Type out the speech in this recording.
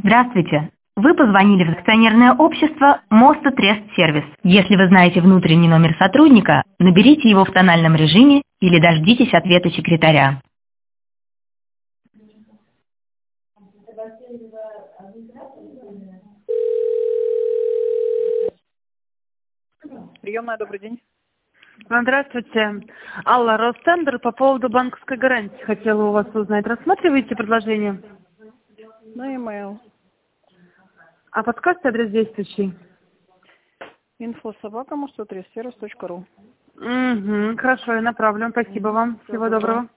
Здравствуйте. Вы позвонили в акционерное общество Моста Трест Сервис. Если вы знаете внутренний номер сотрудника, наберите его в тональном режиме или дождитесь ответа секретаря. Приемная, добрый день. Здравствуйте. Алла, Ростендер, по поводу банковской гарантии хотела у вас узнать. Рассматриваете предложение? На e-mail. А подскажете адрес действующий? info@mostotrestservice.ru. Угу, хорошо, я направлю. Спасибо вам. Всего доброго.